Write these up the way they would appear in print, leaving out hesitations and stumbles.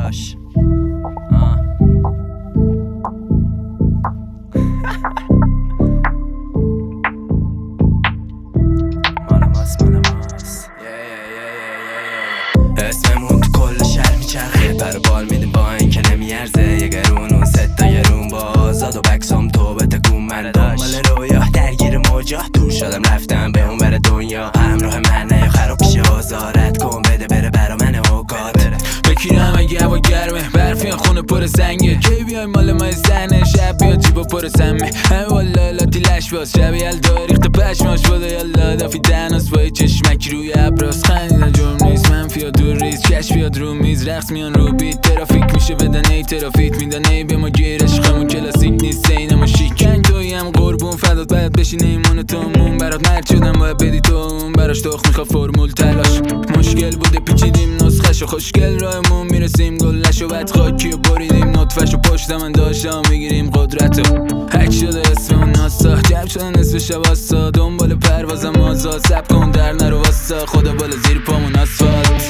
تلاش اسممون تو کل شهر میچرخه پر بال میدیم با این که نمیارزه یه گرون اون ست تا گرون با آزاد و بکسام تو به تکون من دنبال رویا درگیر موجا دور شدم رفتم به اون بر دنیا همراه من یا خراب میشه آزارت کن بده بره برا من اوقات بکیرم اگه هوا گرمه برفی خونه پر زنگه کی بیای مال ما زنه شب بیاد جیبا پر سمه همه والا لاتی لش باز شب یلدا ریخت پشماش بوده یالا دافی دناس با چشمک روی ابراز خندیدن جرم نیست منفی دور ریز کش بیاد رو میز رقص میان رو بیت ترافیک میشه بدن ای ترافیک میدن ای به ما گیر عشقمون کلاسیک نیست اینما شیک کنگ توی هم قربون فدات باید بشین ایمون تومون برات مرد شدم باید بدی تو اون براش تخ میخوا فرمول تلاش مشکل بوده پیچیدیم نسخهشو خوشگل راهمون میرسیم گلشو بعد خاکیو بریدیم نطفهشو پشت من داشتم میگیریم قدرتو هک شده اسم اون ناسا جب شده نصف شب آسا دنبال پروازم آزاد سب کن در نرو واسا خدا بالا زیر پامون آسفالت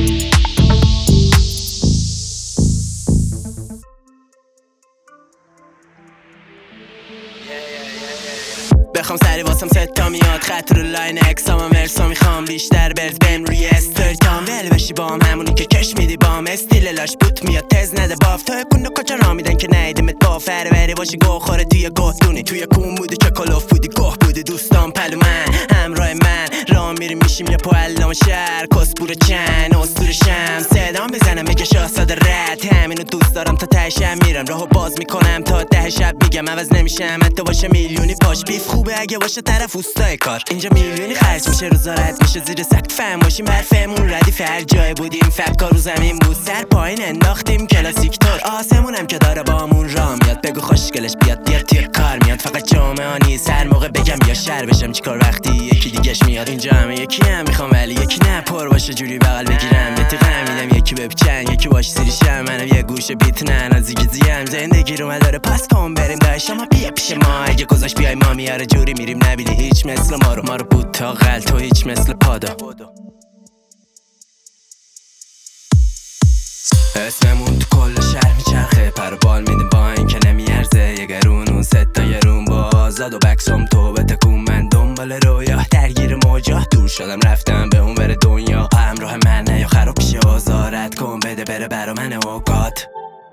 بخوام سری واسم ستا میاد خط رو لاین اکسام مرسا میخوام بیشتر برد بهم روی استریتام ول بشی بام همونی که کش میدی بام استیل لاش بوت میاد تز نده باف تو کنو کجا رامیدن که نیدمت با فر بری باشی گو خوره توی گهدونی توی کون بودی چه کلاف بودی گوه بودی دوستان پلو من همراه من راه میریم میشیم یا پوالام شهر کسبور چن اسطوره شم صدام بزنم بگه شاهزاده رد همینو دوست دارم تا تهشم میرم راهو باز میکنم تا 10 شب میگم عوض نمیشم حتی باشه میلیونی پاش بیف خوبه اگه باشه طرف اوستای کار اینجا میلیونی خرج میشه روزا رد میشه زیر سقف فهم باشیم برفمون ردیف هر جای بودیم فکر رو زمین بود سر پایین انداختیم کلاسیک تور آسمونم که داره بامون راه میاد بگو خوشگلش بیاد توی کار میاد فقط جامعه نیست هر موقع بگم یا شر بشم چیکار وقتی یکی دیگهش میاد اینجا همه یکی هم میخوام ولی یکی نه پر باشه جوری بغل بگیرم بتقم میدم یکی بپیچن یکی باش سریشم منم یه گوشه بیت نه نازیگزیم زندگی رو داره پس کن بریم داشت ما بیا پیش ما اگه گذاشت بیای ما میاره جوری میریم نبیدی هیچ مثل ما رو بود تا غل تو هیچ مثل پادا اسممون تو کل شهر میچرخه پر بال میدیم با این که نمیارزه یه گرون اون ست تا گرون با آزاد و بکسام تو به تکون من دنبال رویا درگیر موجا دور شدم رفتم به اون بر دنیا همراه من یا خراب میشه آزارت کن بده بره برا من اوقات